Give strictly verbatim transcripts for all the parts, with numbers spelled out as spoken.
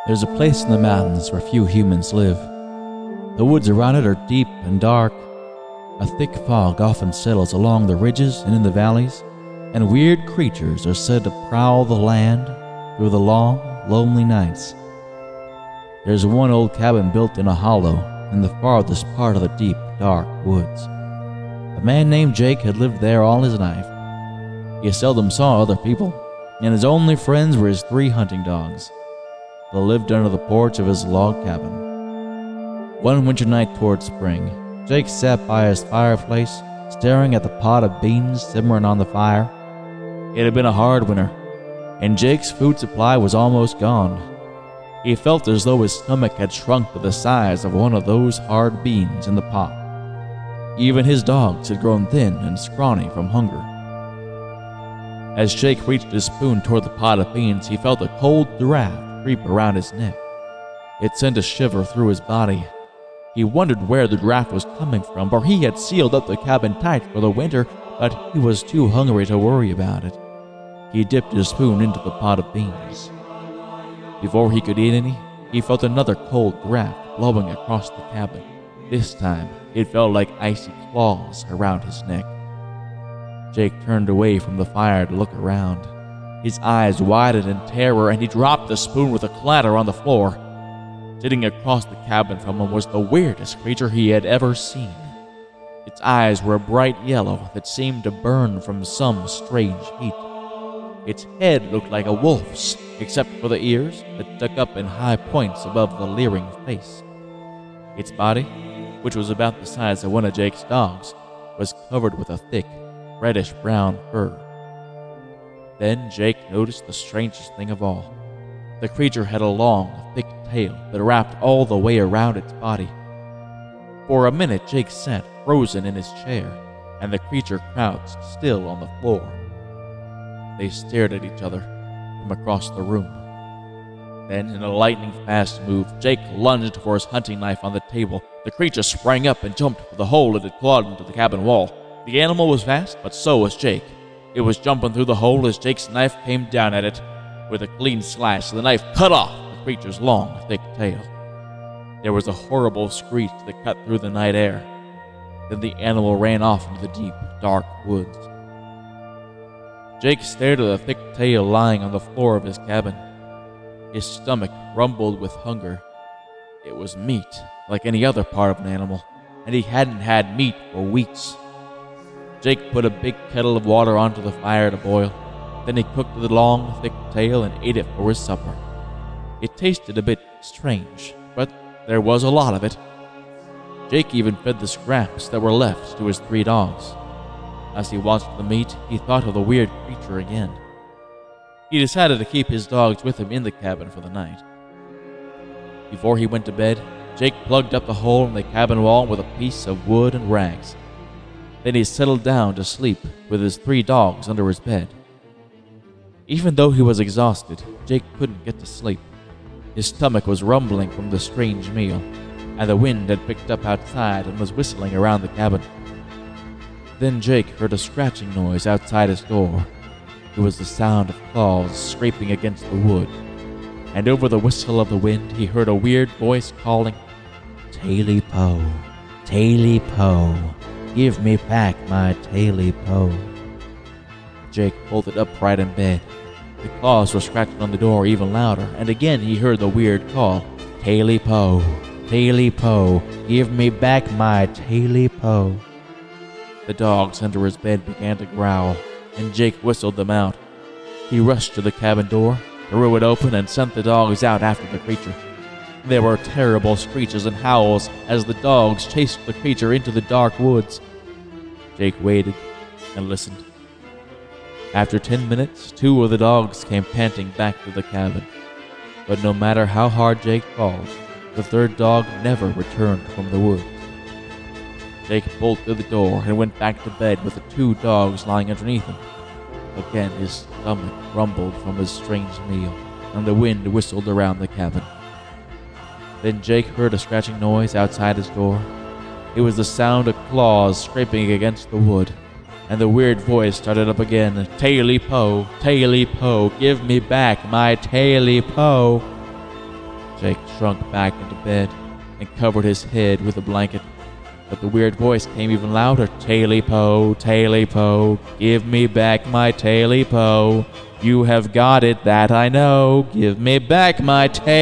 There's a place in the mountains where few humans live. The woods around it are deep and dark. A thick fog often settles along the ridges and in the valleys, and weird creatures are said to prowl the land through the long, lonely nights. There's one old cabin built in a hollow in the farthest part of the deep, dark woods. A man named Jake had lived there all his life. He seldom saw other people, and his only friends were his three hunting dogs. They lived under the porch of his log cabin. One winter night toward spring, Jake sat by his fireplace, staring at the pot of beans simmering on the fire. It had been a hard winter, and Jake's food supply was almost gone. He felt as though his stomach had shrunk to the size of one of those hard beans in the pot. Even his dogs had grown thin and scrawny from hunger. As Jake reached his spoon toward the pot of beans, he felt a cold draft creep around his neck. It sent a shiver through his body. He wondered where the draft was coming from, for he had sealed up the cabin tight for the winter, but he was too hungry to worry about it. He dipped his spoon into the pot of beans. Before he could eat any, he felt another cold draft blowing across the cabin. This time, it felt like icy claws around his neck. Jake turned away from the fire to look around. His eyes widened in terror, and he dropped the spoon with a clatter on the floor. Sitting across the cabin from him was the weirdest creature he had ever seen. Its eyes were a bright yellow that seemed to burn from some strange heat. Its head looked like a wolf's, except for the ears that stuck up in high points above the leering face. Its body, which was about the size of one of Jake's dogs, was covered with a thick, reddish-brown fur. Then Jake noticed the strangest thing of all. The creature had a long, thick tail that wrapped all the way around its body. For a minute, Jake sat frozen in his chair, and the creature crouched still on the floor. They stared at each other from across the room. Then, in a lightning-fast move, Jake lunged for his hunting knife on the table. The creature sprang up and jumped for the hole it had clawed into the cabin wall. The animal was fast, but so was Jake. It was jumping through the hole as Jake's knife came down at it. With a clean slash, the knife cut off the creature's long, thick tail. There was a horrible screech that cut through the night air. Then the animal ran off into the deep, dark woods. Jake stared at the thick tail lying on the floor of his cabin. His stomach rumbled with hunger. It was meat, like any other part of an animal, and he hadn't had meat for weeks. Jake put a big kettle of water onto the fire to boil. Then he cooked the long, thick tail and ate it for his supper. It tasted a bit strange, but there was a lot of it. Jake even fed the scraps that were left to his three dogs. As he watched the meat, he thought of the weird creature again. He decided to keep his dogs with him in the cabin for the night. Before he went to bed, Jake plugged up the hole in the cabin wall with a piece of wood and rags. Then he settled down to sleep with his three dogs under his bed. Even though he was exhausted, Jake couldn't get to sleep. His stomach was rumbling from the strange meal, and the wind had picked up outside and was whistling around the cabin. Then Jake heard a scratching noise outside his door. It was the sound of claws scraping against the wood, and over the whistle of the wind he heard a weird voice calling, "Taily Po, Taily Po, give me back my Taily Po." Jake pulled it upright in bed. The claws were scratching on the door even louder, and again he heard the weird call, "Taily Po, Taily Po, give me back my Taily Po." The dogs under his bed began to growl, and Jake whistled them out. He rushed to the cabin door, threw it open, and sent the dogs out after the creature. There were terrible screeches and howls as the dogs chased the creature into the dark woods. Jake waited and listened. After ten minutes, two of the dogs came panting back to the cabin. But no matter how hard Jake called, the third dog never returned from the woods. Jake pulled through the door and went back to bed with the two dogs lying underneath him. Again his stomach rumbled from his strange meal, and the wind whistled around the cabin. Then Jake heard a scratching noise outside his door. It was the sound of claws scraping against the wood, and the weird voice started up again, "Taily Po, Taily Po, give me back my Taily Po." Jake shrunk back into bed and covered his head with a blanket. But the weird voice came even louder. Taily-po, Taily-po, give me back my Taily-po. You have got it, that I know. Give me back my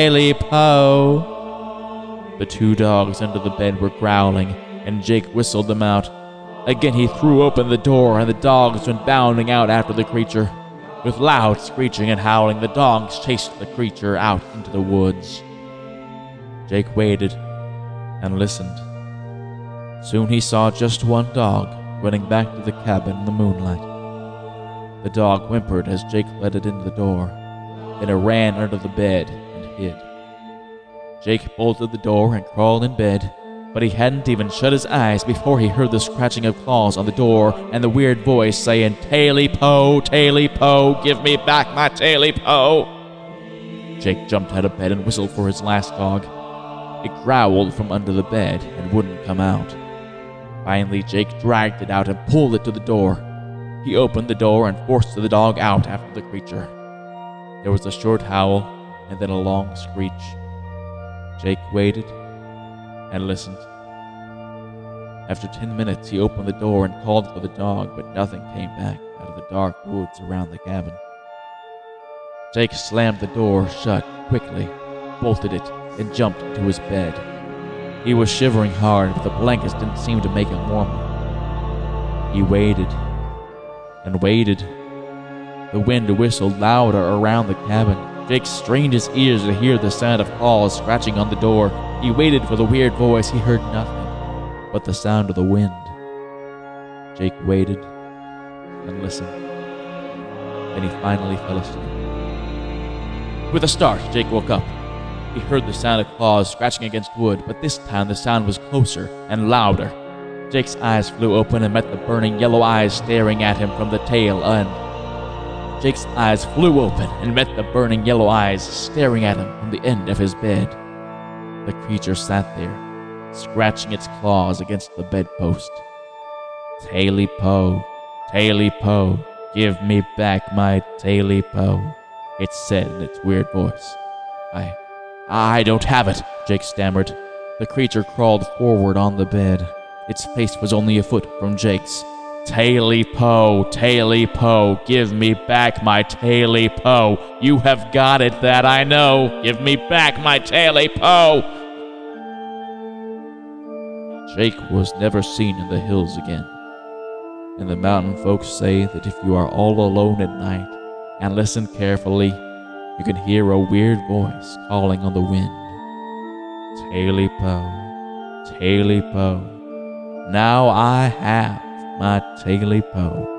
Taily-po. The two dogs under the bed were growling, and Jake whistled them out. Again he threw open the door, and the dogs went bounding out after the creature. With loud screeching and howling, the dogs chased the creature out into the woods. Jake waited and listened. Soon he saw just one dog running back to the cabin in the moonlight. The dog whimpered as Jake led it into the door. Then it ran under the bed and hid. Jake bolted the door and crawled in bed, but he hadn't even shut his eyes before he heard the scratching of claws on the door and the weird voice saying, Taily-po, Taily-po, give me back my Taily-po. Jake jumped out of bed and whistled for his last dog. It growled from under the bed and wouldn't come out. Finally, Jake dragged it out and pulled it to the door. He opened the door and forced the dog out after the creature. There was a short howl and then a long screech. Jake waited and listened. After ten minutes, he opened the door and called for the dog, but nothing came back out of the dark woods around the cabin. Jake slammed the door shut quickly, bolted it, and jumped into his bed. He was shivering hard, but the blankets didn't seem to make him warmer. He waited and waited. The wind whistled louder around the cabin. Jake strained his ears to hear the sound of claws scratching on the door. He waited for the weird voice. He heard nothing but the sound of the wind. Jake waited and listened. Then he finally fell asleep. With a start, Jake woke up. He heard the sound of claws scratching against wood, but this time the sound was closer and louder. Jake's eyes flew open and met the burning yellow eyes staring at him from the tail end. Jake's eyes flew open and met the burning yellow eyes staring at him from the end of his bed. The creature sat there, scratching its claws against the bedpost. Taily-po, Taily-po, give me back my Taily-po, it said in its weird voice. I... I don't have it, Jake stammered. The creature crawled forward on the bed. Its face was only a foot from Jake's. Taily-po, Taily-po, give me back my Taily-po. You have got it, that I know. Give me back my Taily-po. Jake was never seen in the hills again. And the mountain folks say that if you are all alone at night and listen carefully, you can hear a weird voice calling on the wind. Taily-po, Taily-po, now I have my Taily-po.